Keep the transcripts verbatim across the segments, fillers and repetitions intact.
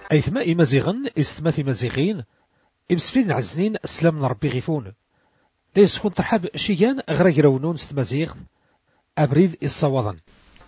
أيثما إمازيغن إستما إمازيغين إمسفيد عزنين السلام ربي غيفون ليس كون ترحب شيان غرا يراونون ستمازيغ أبريد الصوضن.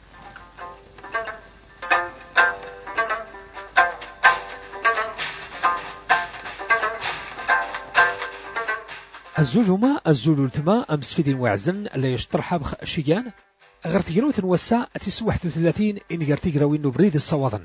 الزوج هما الزوج التما أمسفيد وعزن لا يشترحب شيان غير تيرو تنوسع تيس واحد وثلاثين إن غير تيراوين بريد الصوضن.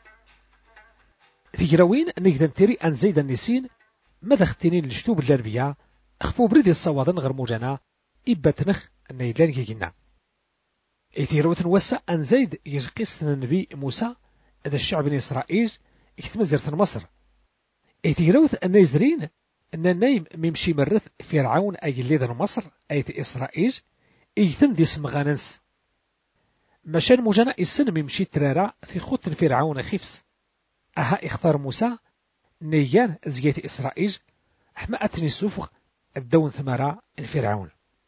تيراوين نقدر نتيري أن زيد النسين ماذا ختينين لشتوب الأربياء خفو بريد الصوادن غير موجانا إباتنخ النيلان كيكينا إتيروت نوسع أن زيد يجقيس النبي موسى هذا الشعب من إسرائيل يكتمزرت مصر. إتيروت أن يزرين أن النايم ميمشي مرث فرعون أي اللي مصر أي إسرائيل يتم دي سمغاننس مشان موجانا السن ميمشي ترارا في خط فرعون خفس أها اختار موسى نيان زيات إسرائيل حما أتني السفغ الدون ثمرة الفرعون.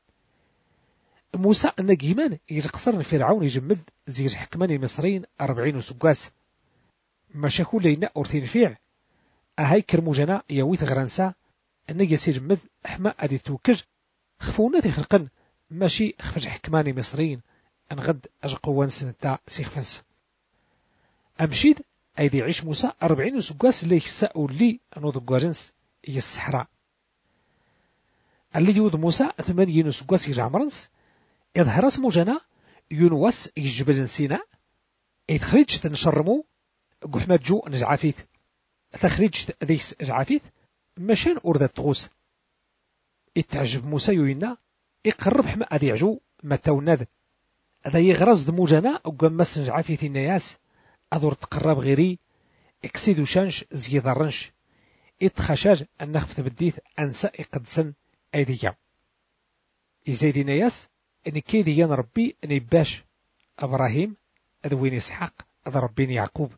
موسى النجيمان يقصر الفرعون يجمد زي حكمان المصريين أربعين وسقاس مشاكل لينا أورتين فيع أهاي كرموجنا يويت غرانسا النجي يجمد حما أدي توكج خفونا تخلقن ماشي خفج حكمان المصريين انغد أجقوان سنتا سيخفنس أمشيد أيدي عيش موسى أربعين وسقاس اللي يساءوا لي نوض قوارنس هي الصحراء اللي يود موسى ثمانين وسقاس يجعمرنس يظهر اسمو جنا ينوس يجبل سيناء يتخرج تنشرمو قحمة جو نجعافيث تخرج ذيس جعافيث مشان أرد تغوس يتعجب موسى يوينا يقرب حما أدي عجو متاوناد هذا يغرز دمو جنا وقمس نجعافيث الناس أدور تقرب غيري اكسيدو شانش زي ضرنش اتخشاج النخف تبديث أنسى إقدسن أيديا يزيد نياس إن كيدي ين ربي إن باش إبراهيم أذوين إسحاق أذ ربين يعقوب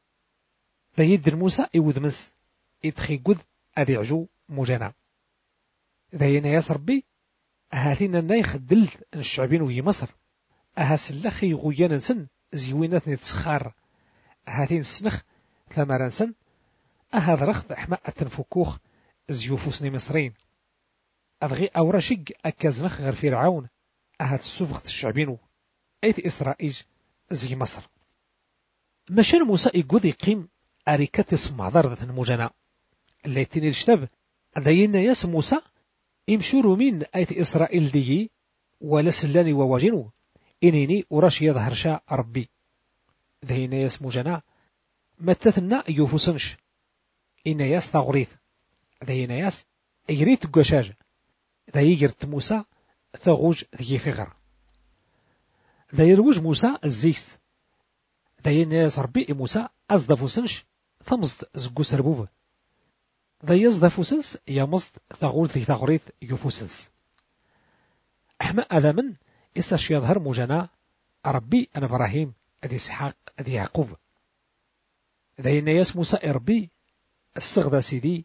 ذا يد موسى يود منس يدخي قد أذي عجو مجانا ذا ينياس ربي أهاتين النايخ دلت أن الشعبين وهي مصر أهاس اللخي غيانا سن زيوينات نتسخار أهاتين السنخ ثمارا سن أهذا رخض حماء التنفكوخ زيوفوسني مصرين أبغي أورشق أكازنخ غير فرعون أهات السفغة الشعبينو أيت إسرائيل زي مصر مشان موسى يقود يقيم أريكات اسم ذات المجانا اللي يتني الشتاب ذاين ياس موسى يمشوروا من أيت إسرائيل دي ولا سلاني وواجنو إنيني وراش يظهر شاء ربي ذاين ياس مجانا متثنا يوفوسنش إن ياس ثغريث ذاين ياس يريد قشاج ذا يجرت موسى ثغوج ذي فغر ذا يروج موسى الزيس ذا يناس ربي موسى أزدفوسنش ثمزد زقو سربوب ذا يزدفوسنس يمزد ثغول ذي ثغريث يفوسنس أحمى أذا من إساش يظهر مجانا ربي أنا إبراهيم أذي إسحاق أذي يعقوب ذا يناس موسى ربي الصغذا سيدي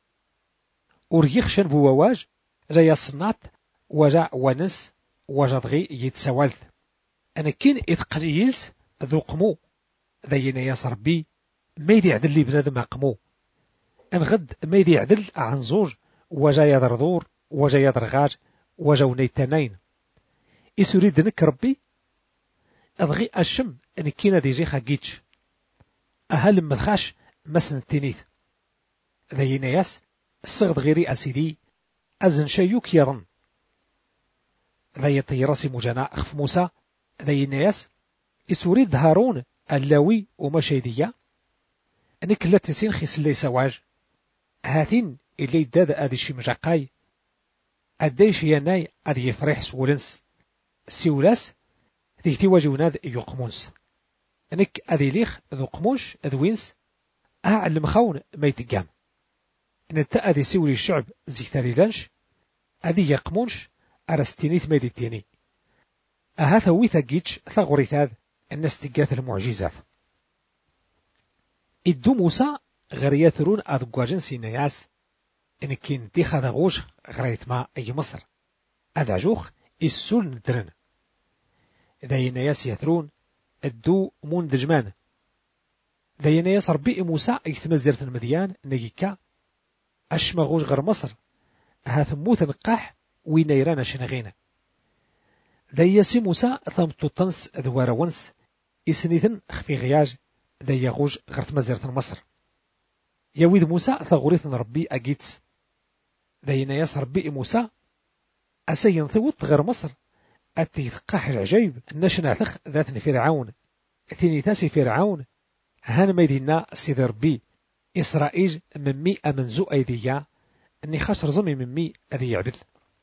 وريخشن بواواج جاي الصنات وجا ونس وجا دغي يتسوالث أنا كين إتقليلس ذو قمو ذينا ياس ربي ما يدي عدل لي بنادم قمو انغد ما يدي عدل عن زوج وجا يدرضور وجا يدرغاج وجا ونيتانين إسوريد نك ربي أبغي أشم أن كينا دي جي خاقيتش أهل مدخاش مسن التنيث ذينا ياس الصغد غيري أسيدي أزن شيوك يظن ذا يطيرسي مجانا أخف موسى ذا يناس إسوريد هارون اللاوي ومشيدية أنك لا تنسين خيس اللي سواج هاتين اللي يداد أدي شي مجاقاي أديش يناي أدي يفريح سولنس سيولاس ذي تواجوناد يقمونس أنك أدي ليخ ذو قموش أذوينس أعلم خون ما يتقام نتا أدي سيولي الشعب زي تاريلانش أدي يقمونش أرستينيث ميديتيني أهاثا ويثا جيتش ثغوريثاذ الناس تقاث المعجزات إدو موسى غير يثرون أذقواجن سينياس إن كين ديخا ذغوش غريت ما أي مصر أذا جوخ السول ندرن إذا ينياس يثرون الدو مون دجمان داينا ياس ربي موسى يتمزرت المديان نيكا اش مغوج غير مصر ها ثموت نقاح وين يرانا شنغينا دايا سي موسى ثمتو طنس ذوار ونس إسنيثن خفي غياج دايا غوج غير تمزرت مصر يويد موسى ثغوريث ربي أجيتس داينا ياس ربي موسى أسين ثوت غير مصر أتي ثقاح العجيب نشنا ثخ ذاتني فرعون ثيني تاسي فرعون هان ميدينا سيد ربي إسرائيل من مي أمنزو أيديا أني خاش رزمي من مي أذي يعبد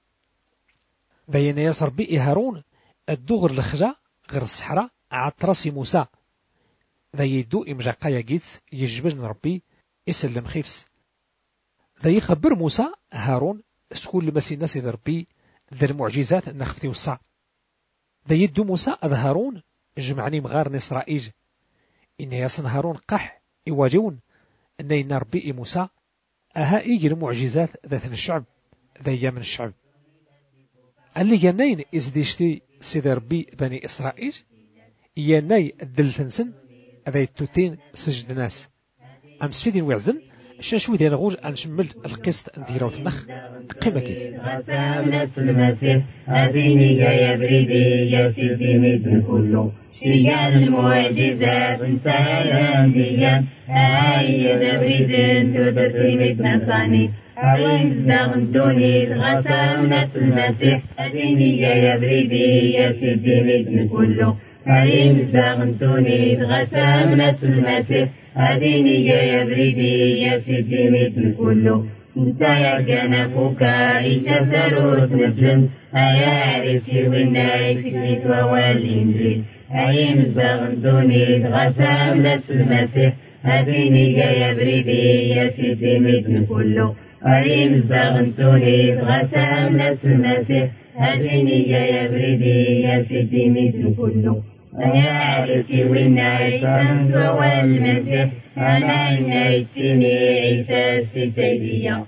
داينا ياس ربي هارون الدغر الخجا غير الصحراء عطرسي موسى ذا يدو إمجاقايا جيتس يجبجن ربي يسلم خيفس ذا يخبر موسى هارون سكول لمسي الناس ذا ربي ذا المعجزات نخفتي وصع ذا يدو موسى ذا هارون جمعني مغار إسرائيل إن ياسن هارون قح يواجون أن إن ربي موسى أها إيجي المعجزات ذات الشعب ذا من الشعب اللي جنين إزديشتي سيد ربي بني إسرائيل ياناي الدلتنسن هذا التوتين سجد ناس أمس فيدين وعزن شاشوي ديال غوج أنشمل القسط نديرو في النخ قيمة كيد غسامة المسيح هذيني يا بريدي يا سيدي ميدن كله شيال المعجزات انسان ديان هاي يا بريدن تودتي ميدن ثاني هاي زغنتوني غسامة المسيح هذيني يا بريدي يا سيدي ميدن كله هاي زغنتوني غسامة المسيح هذيني يا بريدي يا سيدي مثل كله انت يا جنفك يتفروت نفلم هيا عرفي والنايك سكيت والإنجيل هاي مزغنتوني غسامة المسيح هذيني يا بريدي يا سيدي مثل كله هاي مزغنتوني غسامة المسيح هذيني يا بريدي يا سيدي مثل كله يا عرفي والنايك أنت والمسيح أنا نايتني عيسى السيدية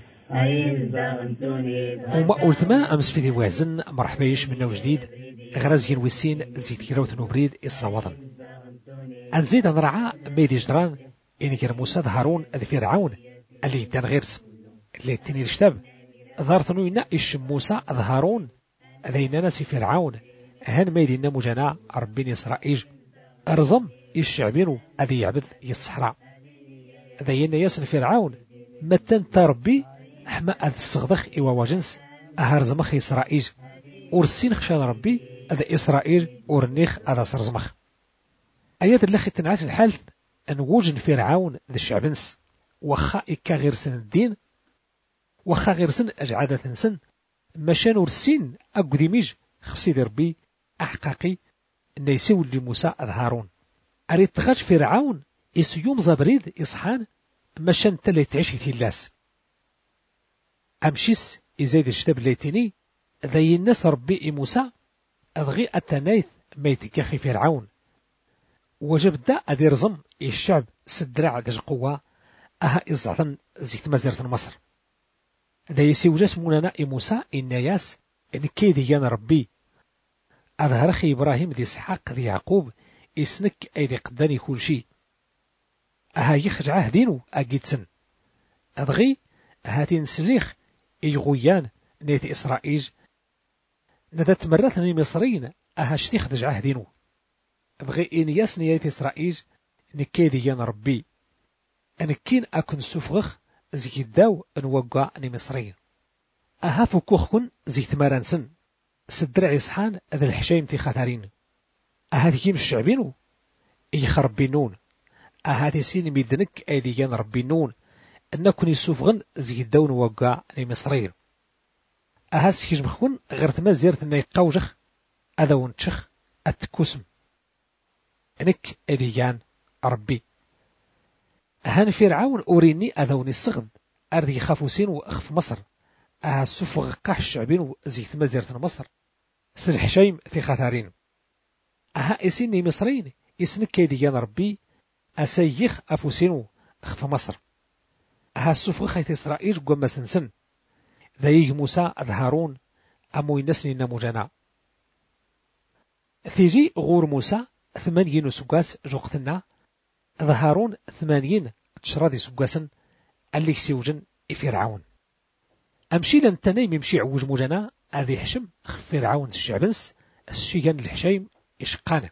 وما قلت ما أمس في ذي وازن مرحبا يش منا وجديد غرازين وسين زيد كيروت نوبريد الصوادن أنزيد نرعى ميدي جدران إن كان موسى هارون ذي فرعون اللي دان غيرس اللي تني الشتاب ظهرتنو يناقش موسى هارون ذي ناسي فرعون هن ميدينا مجانا ربين إسرائيل أرزم الشعبين أذي يعبد يصحراء ذي ياسن فرعون متن تربي حما أذ الصغدخ إوا وجنس أهرزمخ إسرائيل أرسين خشان ربي أذ إسرائيل أورنيخ أذا سرزمخ أيات اللخي تنعات الحال أنوجن فرعون ذي الشعبنس وخا إكا غير سن الدين وخا غير سن أجعادة سن مشان أرسين أقدميج خصي ذي ربي أحقاقي أن يسول لموسى هارون أريد تغاش فرعون يسيوم زبريد إصحان مشان تلي تعيش في اللاس أمشيس إزايد الشتاب ليتيني ذي الناس ربي موسى أضغي التنايث ما يتكاخي فرعون وجب دا أذي رزم الشعب سدرع دج قوة أها إزعطن زيت مزارة مصر ذا يسيوجاس مولانا موسى إن ياس إن كيديان ربي أظهر خي إبراهيم ذي إسحاق ذي يعقوب إسنك أيدي قداني كل شيء أها يخجعه دينو أجيتسن أضغي هاتين سريخ إيغويان نيت إسرائيل ندى تمرثني مصرين أها شتيخ دجعه دينو أضغي إن ياسني نيت إسرائيل نكيدي يان ربي أنكين أكن سفغخ زي الداو نوقع مصرين أها فكوخكن زي تمرانسن سدرع إصحان ذا الحشايم تي خاثرين أهاتي كيم الشعبينو يخربينون أهاتي سين ميدنك أيديان ربينون أنكن يسوفغن زي الدون وقع لمصرين أهاس كيجمخون غير تمازيرت أن يقاوجخ أذون تشخ أتكسم أنك أيديان ربي أهان فرعون أوريني أذون الصغد أرضي خافو سين وأخف مصر أها سوفغ قاح الشعبين زي تمازيرت مصر سلح شايم في خاثارين أها إسيني مصرين إسنك كيديان ربي أسيخ أفوسينو أخف مصر أها السفغ خيث إسرائيل قم سنسن ذايق موسى هارون أمو ينسني نموجانا ثيجي غور موسى ثمانين سقاس جوقتنا ظهرون ثمانين تشرادي سقاسن اللي كسيوجن فرعون أمشي لن تنايم يمشي عوج موجنا هذي حشم خف فرعون الشعبنس الشيغان الحشايم إشقانه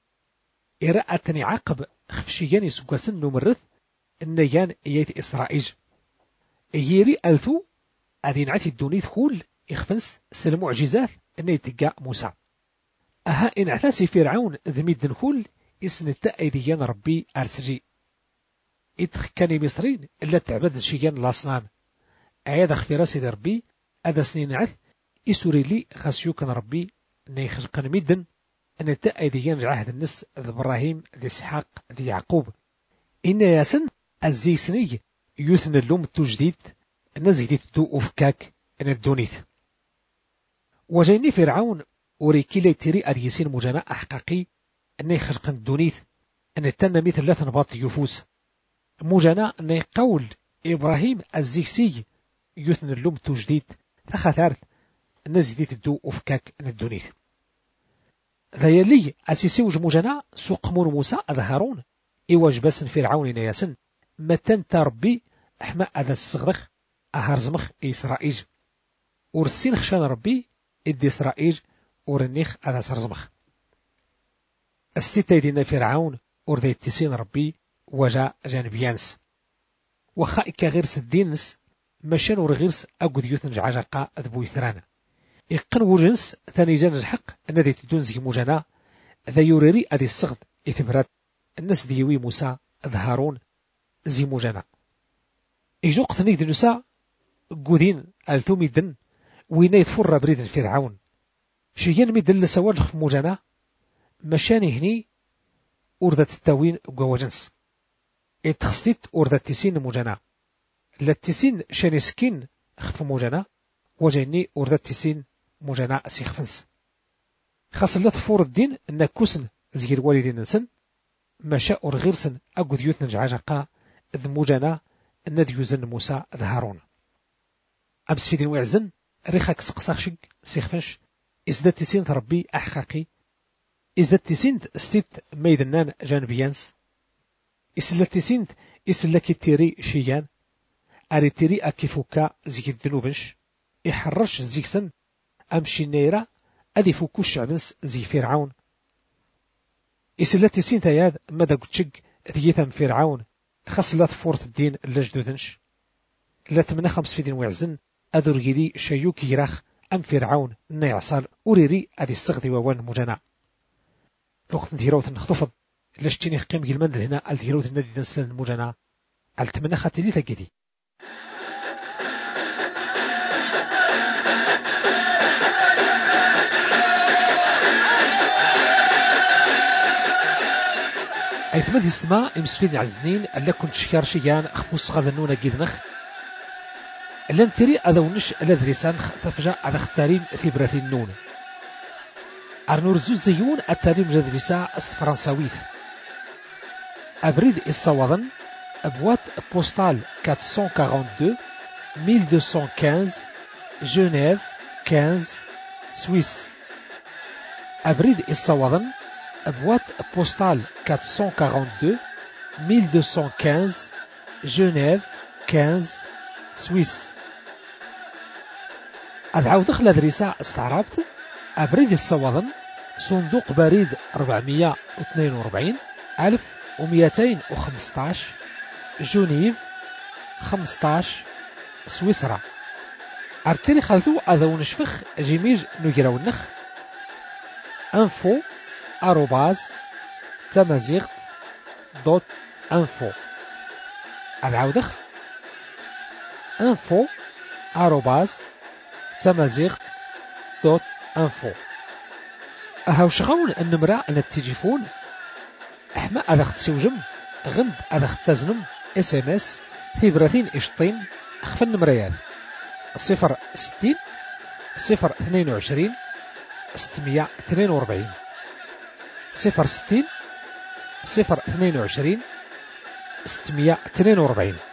إراءتني عقب خفشيان يسقاسن نمرث النيان إيات إسرائيل ييري ألثو أذي نعتي الدونيث كول يخفنس سلمعجزات أن يتقى موسى أها إن اعتاسي فرعون ذميد نكول إسنتا أيديان ربي أرسجي إدخ كان مصرين إلا تعبد شيان الأصنام أياد خفيرا سيد ربي أذا سنين عث إسوري لي خاسيو كان ربي نيخلقن مدن أن تا أيديان العهد النس ذي إبراهيم ذي إسحاق ذي يعقوب إن ياسن الزي سني يثنى اللوم التجديد نزيد دو أفكاك أن الدونيث وجيني فرعون وريكي لي تيري أريسين مجانا أحقاقي أن يخلقن الدونيث أن التنى مثل لا تنباط يفوس مجانا أن قول إبراهيم الزيسي يثنى اللوم التجديد تخثار نزيد دو أفكاك أن الدونيث ذا يلي أسيسي وجموجنا سوق مون موسى أظهرون إواج بس فرعون نياسن متن تربي أحمى أذا الصغرخ أهرزمخ إسرائيل ورسين خشان ربي إدي إسرائيل ورنيخ أذا سرزمخ استيتاي دينا فرعون وردي تسين ربي وجا جانبيانس وخائك غيرس الدينس مشان ورغيرس أقود يوثن جعجاقا أذبو يثرانا يقن وجنس ثاني جان الحق أن ذي تدون زي مجانا ذا يوريري أذي الصغد إثبرات الناس ديوي موسى ظهرون زي مجانا إجو قتني دي نساء قودين ألثو ميدن وين يتفر بريد فرعون شيان ميدن لسوال خف مجانا مشاني هني أردت التاوين قواجنس اتخصيت أردت تسين مجانا لاتسين شاني سكين خف مجانا وجيني أردت تسين مجانا سيخفنس خاص لا تفور الدين أن كوسن زير والدين نسن مشا أرغيرسن أقود يوثن جعجاقا ذ مجانا أن ديوزن موسى ظهرون أمس في دين وعزن ريخاك سقساخشق سيخفنش إزداد تسين ربي أحقاقي إزداد تسين ستيت ميدنان جانبيانس إسلا تسين إسلا كتيري شيان أري تيري أكيفوكا زيك الدنوبنش يحرش زيكسن أمشي نيرا أدي فوكو الشعبنس زي فرعون إسلا تسين تياد مدى قتشق ذيثم فرعون خاص لا تفورت الدين اللجدودنش لا تمنى خمس في دين وعزن أذر جيري شيوك يراخ أم فرعون نيعصال أوريري أدي الصغدي ووان مجانا لوقت نديروت نخطفض لاشتيني قيم جلمند هنا الديروت النادي دنسلن المجانا التمنى خاتلي ثقيدي أيثمد استماع إمسفين عزنين ألا كنت شكار شيان خفوص غذنونا جيدنخ لن تري أذونش الأدريسان تفجأ على اختارين ثبرة النون أرنور زوز زيون التاريم جدريسا أست فرنساويث أبريد الصوادن أبوات بوستال أربعمية واثنين وأربعين ألف ومئتين وخمسة عشر جنيف خمسة سويس أبريد الصوادن أبوات بوستال أربعمية واثنين وأربعين ألف ومئتين وخمسة عشر جنيف خمسة سويس أدعو دخل أدريسا استعربت أبريد الصوادن صندوق بريد أربعمية واثنين وأربعين ألف ومئتين وخمسة عشر جنيف خمسة عشر سويسرا أرتري خلثو أذو نشفخ جيميج نجراو النخ انفو أروباز تمازيغت دوت انفو العودخ انفو أروباز تمازيغت دوت انفو أهاو شغون النمرة على التليفون أحما أذا اختسوجم غند أذا اختزنم اس ام اس ثبرتين اشطين أخف النمريان صفر ستين صفر اثنين وعشرين ستمية اثنين وأربعين صفر ستين صفر اثنين وعشرين ستمية اثنين وأربعين